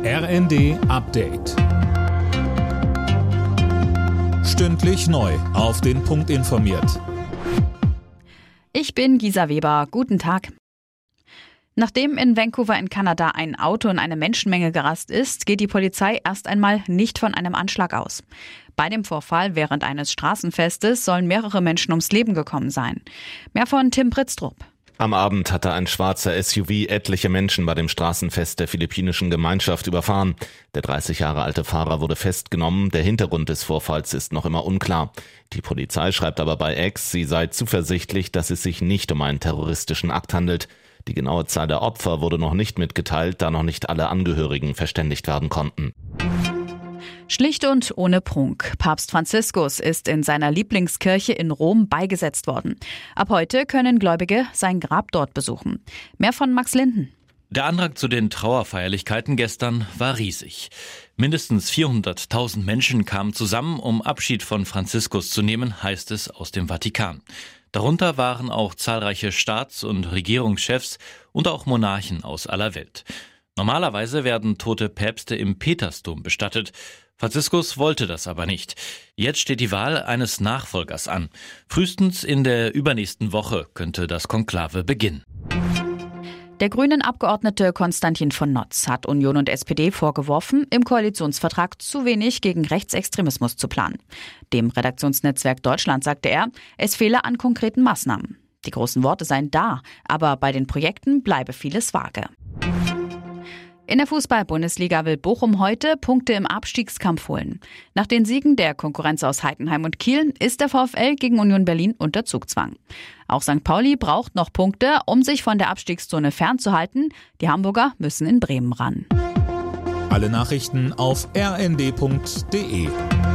RND Update. Stündlich neu auf den Punkt informiert. Ich bin Gisa Weber. Guten Tag. Nachdem in Vancouver in Kanada ein Auto in eine Menschenmenge gerast ist, geht die Polizei erst einmal nicht von einem Anschlag aus. Bei dem Vorfall während eines Straßenfestes sollen mehrere Menschen ums Leben gekommen sein. Mehr von Tim Britztrup. Am Abend hatte ein schwarzer SUV etliche Menschen bei dem Straßenfest der philippinischen Gemeinschaft überfahren. Der 30 Jahre alte Fahrer wurde festgenommen. Der Hintergrund des Vorfalls ist noch immer unklar. Die Polizei schreibt aber bei X, sie sei zuversichtlich, dass es sich nicht um einen terroristischen Akt handelt. Die genaue Zahl der Opfer wurde noch nicht mitgeteilt, da noch nicht alle Angehörigen verständigt werden konnten. Schlicht und ohne Prunk. Papst Franziskus ist in seiner Lieblingskirche in Rom beigesetzt worden. Ab heute können Gläubige sein Grab dort besuchen. Mehr von Max Linden. Der Andrang zu den Trauerfeierlichkeiten gestern war riesig. Mindestens 400.000 Menschen kamen zusammen, um Abschied von Franziskus zu nehmen, heißt es aus dem Vatikan. Darunter waren auch zahlreiche Staats- und Regierungschefs und auch Monarchen aus aller Welt. Normalerweise werden tote Päpste im Petersdom bestattet. Franziskus wollte das aber nicht. Jetzt steht die Wahl eines Nachfolgers an. Frühestens in der übernächsten Woche könnte das Konklave beginnen. Der Grünen-Abgeordnete Konstantin von Notz hat Union und SPD vorgeworfen, im Koalitionsvertrag zu wenig gegen Rechtsextremismus zu planen. Dem Redaktionsnetzwerk Deutschland sagte er, es fehle an konkreten Maßnahmen. Die großen Worte seien da, aber bei den Projekten bleibe vieles vage. In der Fußball-Bundesliga will Bochum heute Punkte im Abstiegskampf holen. Nach den Siegen der Konkurrenz aus Heidenheim und Kiel ist der VfL gegen Union Berlin unter Zugzwang. Auch St. Pauli braucht noch Punkte, um sich von der Abstiegszone fernzuhalten. Die Hamburger müssen in Bremen ran. Alle Nachrichten auf rnd.de.